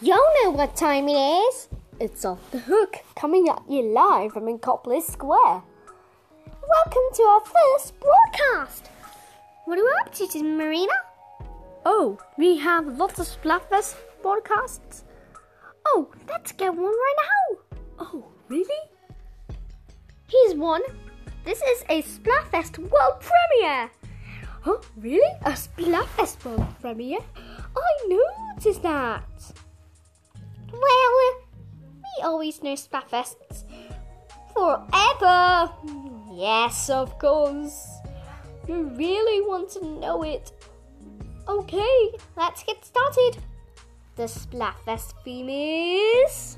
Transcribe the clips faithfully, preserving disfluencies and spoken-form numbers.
Y'all know what time it is. It's Off the Hook, coming at you live from Inkopolis Square. Welcome to our first broadcast. What are we up to today, Marina? Oh, we have lots of Splatfest broadcasts. Oh, let's get one right now. Oh, really? Here's one. This is a Splatfest world premiere. Huh? Really? A Splatfest world premiere? I noticed that. Well, we always know Splatfests forever. Yes, of course. You really want to know it? Okay, let's get started. The Splatfest theme is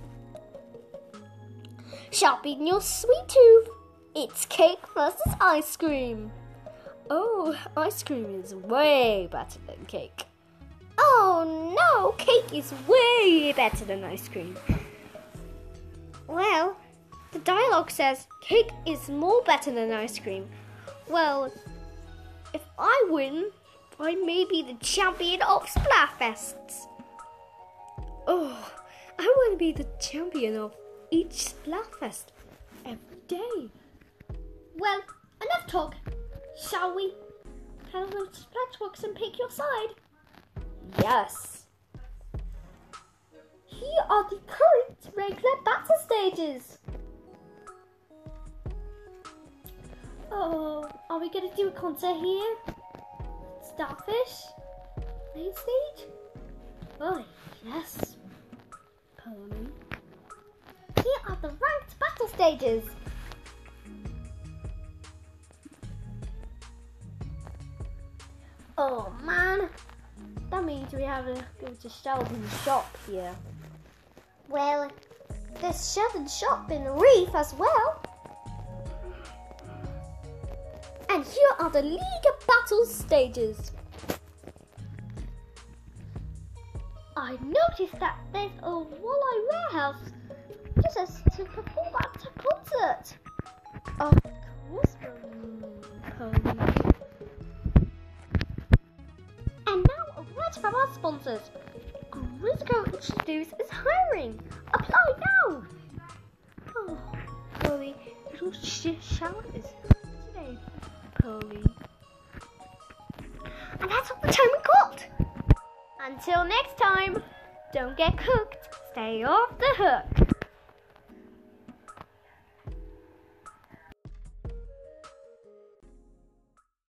Sharpen Your Sweet Tooth. It's cake versus ice cream. Oh, ice cream is way better than cake. Oh no, cake is way better than ice cream. Well, the dialogue says cake is more better than ice cream. Well, if I win, I may be the champion of Splatfests. Oh, I want to be the champion of each Splatfest every day. Well, enough talk. Shall we head over to Splatworks and pick your side? Yes. Here are the current regular battle stages. Oh, are we going to do a concert here? Starfish? Main stage? Oh, yes. Pony. Here are the ranked battle stages. Oh man, that means we have to go to Sheldon's shop here. Well, there's Sheldon's shop in the reef as well. And here are the League of Battle stages. I noticed that there's a Walleye warehouse just as to perform at a concert. Of course, Pony. And now a word from our sponsors. Grisco Introduce is hiring. Apply now. Oh, Polly, little sh- showers today, Polly. And that's all the time we got. Until next time, don't get cooked. Stay off the hook.